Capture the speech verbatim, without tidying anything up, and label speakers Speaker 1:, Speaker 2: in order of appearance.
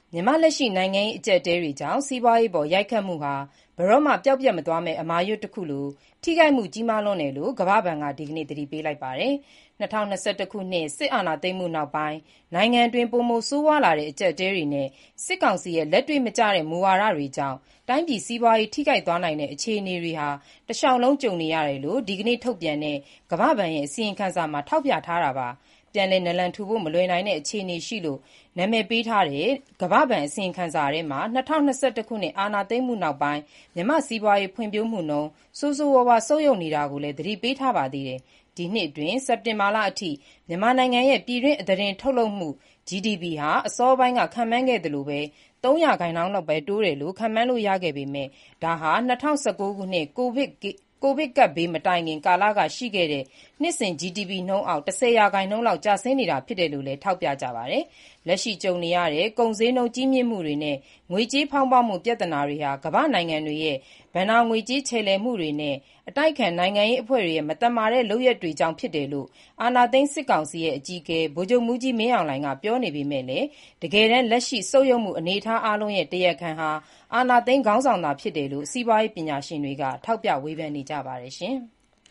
Speaker 1: မြန်မာလက်ရှိနိုင်ငံရေးအကျပ်အတည်းတွေကြောင့်စီးပွားရေးအပေါ်ရိုက်ခတ်မှုဟာဘယ်တော့မှပျောက်ပျက်မသွားမယ့်အမာရွတ်တခုလိုထိခိုက်မှုကြီးမားလွန်းတယ်လို့ကမ္ဘာ့ဘဏ်ကဒီကနေ့သတိပေးလိုက်ပါတယ်။၂၀၂၁ ခုနှစ်စစ်အာဏာသိမ်းမှုနောက်ပိုင်းနိုင်ငံတွင်းပိုမိုဆိုးဝါးလာတဲ့အကျပ်အတည်းတွေနဲ့စစ်ကောင်စီရဲ့လက်တွေ့မကျတဲ့မူဝါဒတွေကြောင့်တိုင်းပြည်စီးပွားရေးထိခိုက်သွားနိုင်တဲ့အခြေအနေတွေဟာတလျှောက်လုံးကြုံနေရတယ်လို့ဒီကနေ့ထုတ်ပြန်တဲ့ကမ္ဘာ့ဘဏ်ရဲ့အစီရင်ခံစာမှာထောက်ပြထားတာပါ။ပြန်လည်နလန်ထူဖို့မလွယ်နိုင်တဲ့အခြေအနေရှိလို့နာမည်ပေးထားတဲ့ကမ္ဘာ့ဘဏ်အစီရင်ခံစာထဲမှာ၂၀၂၁ ခုနှစ်အာဏာသိမ်းမှုနောက်ပိုင်းမြန်မာ့စီးပွားရေးဖွံ့ဖြိုးမှုနှုန်းဆိုးဆိုးဝါးဝါးဆုတ်ယုတ်နေတာကိုလည်းသတိပေးထားပါသေးတယ်။ဒီနှစ်အတွင်းစက်တင်ဘာလအထိမြန်မာနိုင်ငံရဲ့ပြည်တွင်းအသားတင်ထုတ်လုပ်မှု ဂျီ ဒီ ပီ ဟာအစောပိုင်းကခန့်မှန်းခဲ့သလိုပဲ၃ရာခိုင်နှုန်းလောက်ပဲတိုးတယ်လို့ခန့်မှန်းလို့ရခဲ့ပေမဲ့ဒါဟာ၂၀၁၉ ခုနှစ်ကိုဗစ်ကိုဗစ်ကပ်ဘေးမတိုင်ခင်ကာလကရှိခဲ့တဲ့နှစ်စဉ် ဂျီ ဒီ ပီ နှုန်းအောက်၁၀ရာခိုင်နှုန်းလောက်ကျဆင်းနေတာဖြစ်တယ်လို့လည်းထောက်ပြကြပါတယ်။လက်ရှိကြုံနေရတဲ့ကုန်ဈေးနှုန်းကြီးမြင့်မှုတွေနဲ့ငွေကြေးဖောင်းပွမှုပြဿနာတွေဟာကမ္ဘာ့နိုင်ငံတွေရဲ့ဘဏ္ဍာငွေကြေးချေလှယ်မှုတွေနဲ့အတိုက်အခံနိုင်ငံရေးအဖွဲ့တွေရဲ့မသမာတဲ့လုပ်ရပ်တွေကြောင့်ဖြစ်တယ်လို့အာဏာသိမ်းစစ်ကောင်စီရဲ့အကြီးအကဲဗိုလ်ချုပ်မှူးကြီးမင်းအောင်လှိုင်ကပြောနေပေမဲ့လည်းတကယ်တမ်းလက်ရှိဆုတ်ယုတ်မှုအနေအထားအားလုံးရဲ့တရားခံဟာအာဏာသိမ်းခေါင်းဆောင်သာဖြစ်တယ်လို့စီးပွားရေးပညာရှင်တွေကထောက်ပြဝေဖန်နေကြပါတယ်။